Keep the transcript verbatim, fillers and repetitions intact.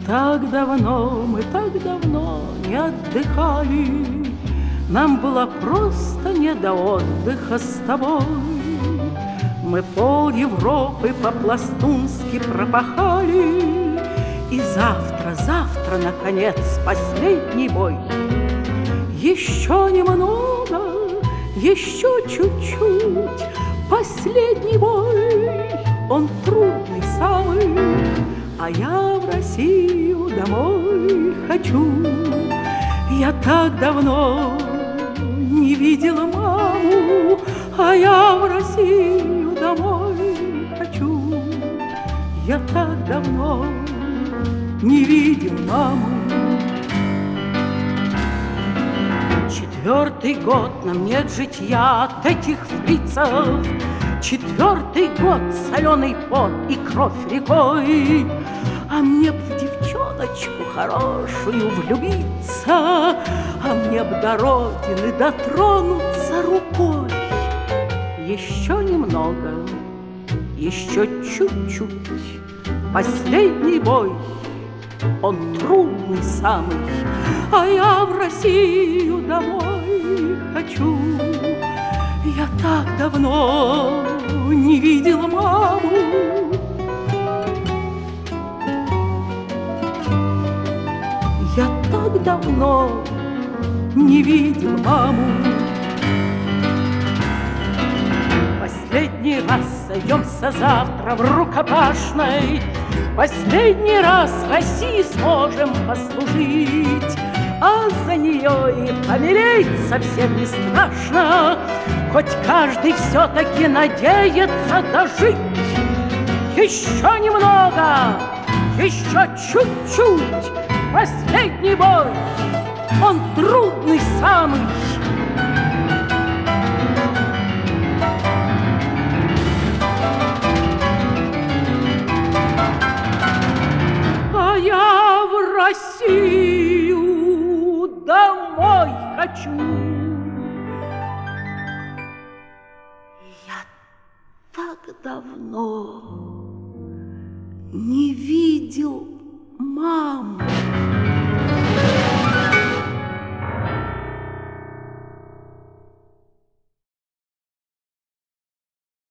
так давно, мы так давно не отдыхали. Нам было просто не до отдыха с тобой. Мы пол Европы по-пластунски пропахали. И завтра, завтра, наконец, последний бой. Еще немного, еще чуть-чуть. Последний бой, он трудный самый. А я в Россию домой хочу. Я так давно не видела маму, а я в Россию домой хочу. Я так давно не видел маму. Четвертый год нам нет житья от этих фрицев. Четвертый год соленый пот и кровь рекой. А мне б в девчоночку хорошую влюбиться, а мне б до родины дотронуться рукой. Еще немного, еще чуть-чуть. Последний бой, он трудный самый, а я в Россию домой хочу. Я так давно не видела маму. Я так давно не видел маму. Последний раз сойдемся завтра в рукопашной. Последний раз России сможем послужить, а за нее и помереть совсем не страшно, хоть каждый все-таки надеется дожить. Еще немного, еще чуть-чуть. Последний бой, он трудный самый. А я в Россию домой хочу. Я так давно не видел маму.